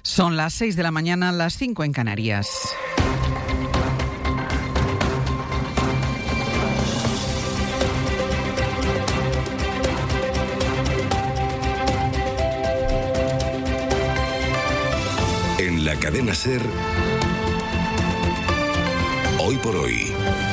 Son las 6 de la mañana, las 5 en Canarias. En la cadena SER, Hoy por Hoy,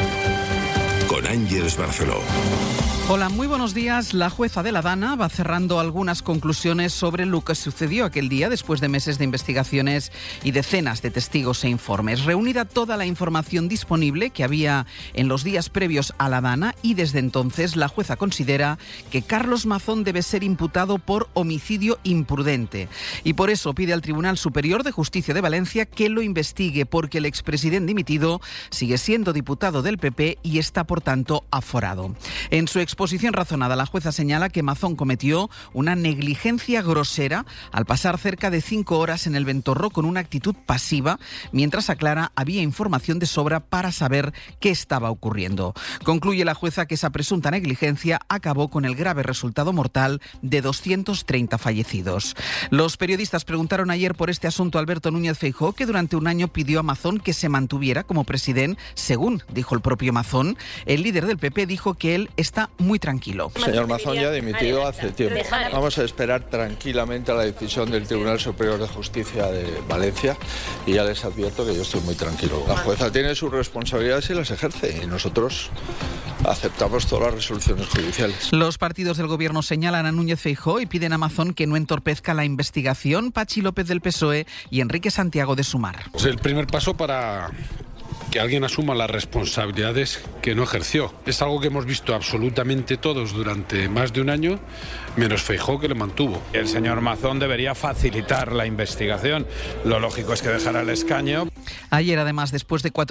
con Ángeles Barceló. Hola, muy buenos días. La jueza de la Dana va cerrando algunas conclusiones sobre lo que sucedió aquel día después de meses de investigaciones y decenas de testigos e informes. Reunida toda la información disponible que había en los días previos a la Dana, y desde entonces la jueza considera que Carlos Mazón debe ser imputado por homicidio imprudente. Y por eso pide al Tribunal Superior de Justicia de Valencia que lo investigue, porque el expresidente dimitido sigue siendo diputado del PP y está, por tanto, aforado. En su exposición razonada, la jueza señala que Mazón cometió una negligencia grosera al pasar cerca de 5 horas en el Ventorro con una actitud pasiva, mientras, aclara, había información de sobra para saber qué estaba ocurriendo. Concluye la jueza que esa presunta negligencia acabó con el grave resultado mortal de 230 fallecidos. Los periodistas preguntaron ayer por este asunto a Alberto Núñez Feijóo, que durante un año pidió a Mazón que se mantuviera como presidente. Según dijo el propio Mazón, el líder del PP dijo que él está muy tranquilo. El señor Mazón ya ha dimitido hace tiempo. Vamos a esperar tranquilamente a la decisión del Tribunal Superior de Justicia de Valencia, y ya les advierto que yo estoy muy tranquilo. La jueza tiene sus responsabilidades y las ejerce, y nosotros aceptamos todas las resoluciones judiciales. Los partidos del gobierno señalan a Núñez Feijóo y piden a Mazón que no entorpezca la investigación. Pachi López del PSOE y Enrique Santiago de Sumar. Es el primer paso para que alguien asuma las responsabilidades que no ejerció. Es algo que hemos visto absolutamente todos durante más de un año, menos Feijóo, que lo mantuvo. El señor Mazón debería facilitar la investigación. Lo lógico es que dejara el escaño. Ayer, además, después de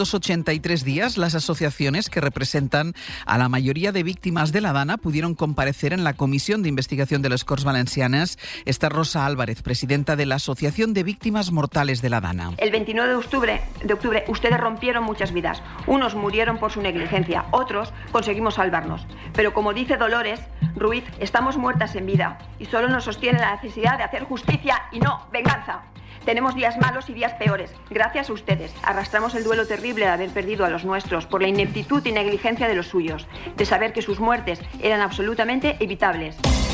483 días, las asociaciones que representan a la mayoría de víctimas de la Dana pudieron comparecer en la Comisión de Investigación de les Corts Valencianes. Está Rosa Álvarez, presidenta de la Asociación de Víctimas Mortales de la Dana. El 29 de octubre, ustedes rompieron muchas vidas. Unos murieron por su negligencia, otros conseguimos salvarnos. Pero como dice Dolores Ruiz, estamos muertas en vida y solo nos sostiene la necesidad de hacer justicia y no venganza. Tenemos días malos y días peores. Gracias a ustedes arrastramos el duelo terrible de haber perdido a los nuestros por la ineptitud y negligencia de los suyos, de saber que sus muertes eran absolutamente evitables.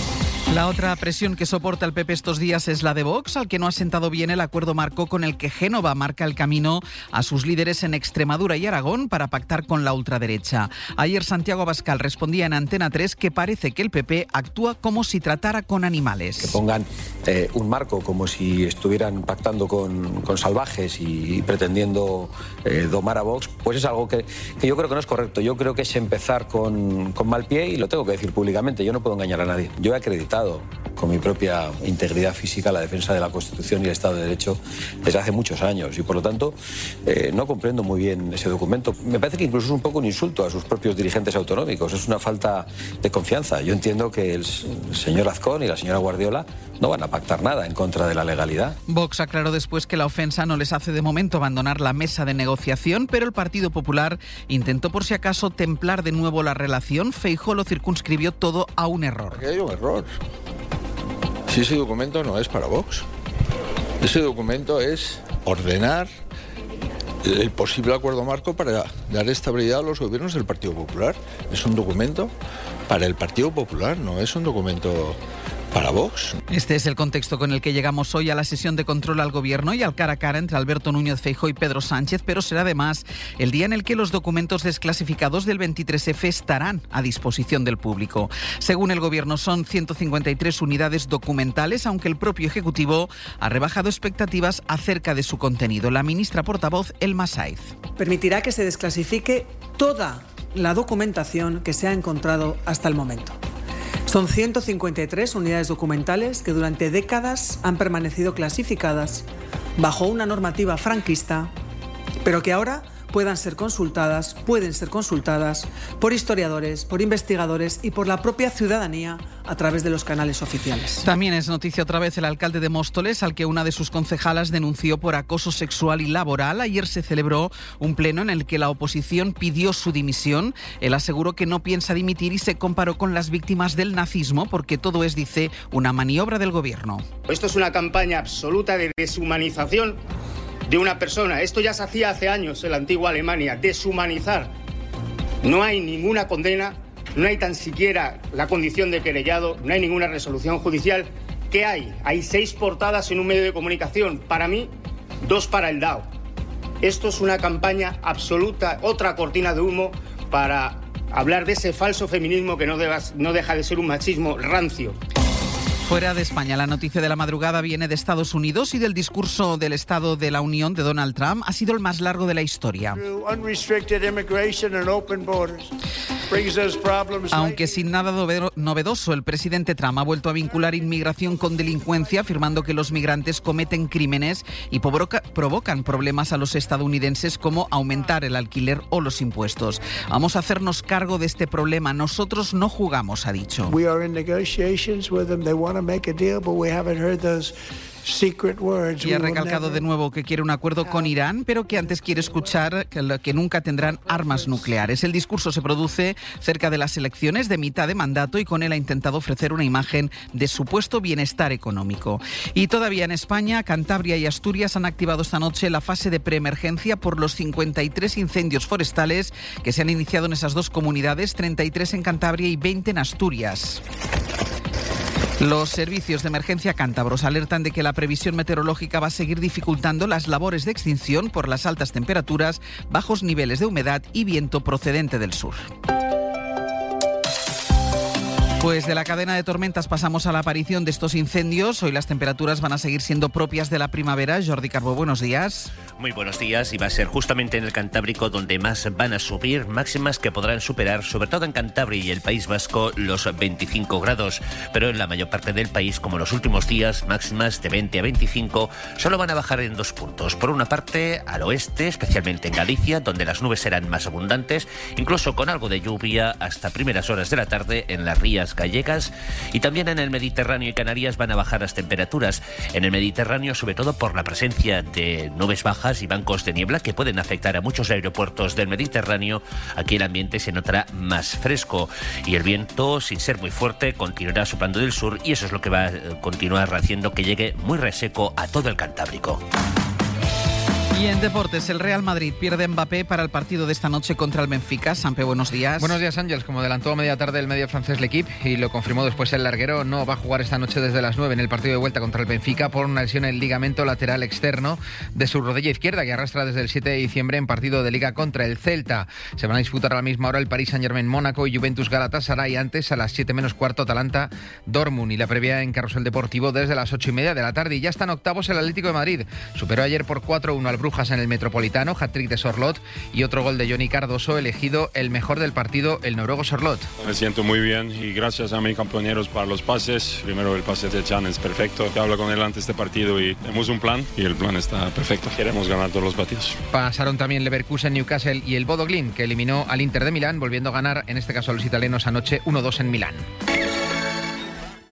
La otra presión que soporta el PP estos días es la de Vox, al que no ha sentado bien el acuerdo marco con el que Génova marca el camino a sus líderes en Extremadura y Aragón para pactar con la ultraderecha. Ayer Santiago Abascal respondía en Antena 3 que parece que el PP actúa como si tratara con animales. Que pongan un marco como si estuvieran pactando con salvajes y pretendiendo domar a Vox, pues es algo que yo creo que no es correcto. Yo creo que es empezar con mal pie, y lo tengo que decir públicamente. Yo no puedo engañar a nadie. Yo he acreditado con mi propia integridad física la defensa de la Constitución y el Estado de Derecho desde hace muchos años, y por lo tanto no comprendo muy bien ese documento. Me parece que incluso es un poco un insulto a sus propios dirigentes autonómicos, es una falta de confianza. Yo entiendo que el señor Azcón y la señora Guardiola no van a pactar nada en contra de la legalidad. Vox aclaró después que la ofensa no les hace de momento abandonar la mesa de negociación, pero el Partido Popular intentó por si acaso templar de nuevo la relación. Feijóo lo circunscribió todo a un error. Aquí hay un error. Si ese documento no es para Vox, ese documento es ordenar el posible acuerdo marco para dar estabilidad a los gobiernos del Partido Popular. Es un documento para el Partido Popular, no es un documento para Vox. Este es el contexto con el que llegamos hoy a la sesión de control al gobierno y al cara a cara entre Alberto Núñez Feijóo y Pedro Sánchez, pero será además el día en el que los documentos desclasificados del 23F estarán a disposición del público. Según el gobierno, son 153 unidades documentales, aunque el propio Ejecutivo ha rebajado expectativas acerca de su contenido. La ministra portavoz, Elma Saiz. Permitirá que se desclasifique toda la documentación que se ha encontrado hasta el momento. Son 153 unidades documentales que durante décadas han permanecido clasificadas bajo una normativa franquista, pero que ahora pueden ser consultadas por historiadores, por investigadores y por la propia ciudadanía a través de los canales oficiales. También es noticia otra vez el alcalde de Móstoles, al que una de sus concejalas denunció por acoso sexual y laboral. Ayer se celebró un pleno en el que la oposición pidió su dimisión. Él aseguró que no piensa dimitir y se comparó con las víctimas del nazismo porque todo es, dice, una maniobra del gobierno. Esto es una campaña absoluta de deshumanización de una persona. Esto ya se hacía hace años en la antigua Alemania, deshumanizar. No hay ninguna condena, no hay tan siquiera la condición de querellado, no hay ninguna resolución judicial. ¿Qué hay? Hay 6 portadas en un medio de comunicación. Para mí, 2 para el DAO. Esto es una campaña absoluta, otra cortina de humo para hablar de ese falso feminismo que no deja de ser un machismo rancio. Fuera de España, la noticia de la madrugada viene de Estados Unidos y del discurso del Estado de la Unión de Donald Trump. Ha sido el más largo de la historia. Aunque sin nada novedoso, el presidente Trump ha vuelto a vincular inmigración con delincuencia, afirmando que los migrantes cometen crímenes y provocan problemas a los estadounidenses, como aumentar el alquiler o los impuestos. Vamos a hacernos cargo de este problema. Nosotros no jugamos, ha dicho. Y ha recalcado de nuevo que quiere un acuerdo con Irán, pero que antes quiere escuchar que nunca tendrán armas nucleares. El discurso se produce cerca de las elecciones de mitad de mandato y con él ha intentado ofrecer una imagen de supuesto bienestar económico. Y todavía en España, Cantabria y Asturias han activado esta noche la fase de preemergencia por los 53 incendios forestales que se han iniciado en esas dos comunidades, 33 en Cantabria y 20 en Asturias. Los servicios de emergencia cántabros alertan de que la previsión meteorológica va a seguir dificultando las labores de extinción por las altas temperaturas, bajos niveles de humedad y viento procedente del sur. Pues de la cadena de tormentas pasamos a la aparición de estos incendios. Hoy las temperaturas van a seguir siendo propias de la primavera. Jordi Carbó, buenos días. Muy buenos días, y va a ser justamente en el Cantábrico donde más van a subir, máximas que podrán superar, sobre todo en Cantabria y el País Vasco, los 25 grados. Pero en la mayor parte del país, como los últimos días, máximas de 20 a 25, solo van a bajar en 2 puntos. Por una parte, al oeste, especialmente en Galicia, donde las nubes serán más abundantes, incluso con algo de lluvia hasta primeras horas de la tarde en las rías gallegas, y también en el Mediterráneo y Canarias van a bajar las temperaturas. En el Mediterráneo, sobre todo por la presencia de nubes bajas y bancos de niebla que pueden afectar a muchos aeropuertos del Mediterráneo, aquí el ambiente se notará más fresco y el viento, sin ser muy fuerte, continuará soplando del sur, y eso es lo que va a continuar haciendo que llegue muy reseco a todo el Cantábrico. Y en deportes, el Real Madrid pierde Mbappé para el partido de esta noche contra el Benfica. Sampe, buenos días. Buenos días, Ángels. Como adelantó a media tarde el medio francés L'Équipe y lo confirmó después el larguero, no va a jugar esta noche desde las 9 en el partido de vuelta contra el Benfica por una lesión en el ligamento lateral externo de su rodilla izquierda, que arrastra desde el 7 de diciembre en partido de Liga contra el Celta. Se van a disputar a la misma hora el Paris Saint-Germain Mónaco y Juventus Galatasaray, antes a las 7 menos cuarto Atalanta Dortmund, y la previa en Carrusel Deportivo desde las 8:30 de la tarde. Y ya están octavos el Atlético de Madrid. Superó ayer por 4-1 al Brujas en el Metropolitano, hat-trick de Sorloth y otro gol de Johnny Cardoso, elegido el mejor del partido, el noruego Sorloth. Me siento muy bien y gracias a mis compañeros para los pases. Primero el pase de Can es perfecto. Yo hablo con él antes de este partido y tenemos un plan y el plan está perfecto. Queremos ganar todos los partidos. Pasaron también Leverkusen, Newcastle y el Bodo Glimt, que eliminó al Inter de Milán, volviendo a ganar, en este caso a los italianos anoche, 1-2 en Milán.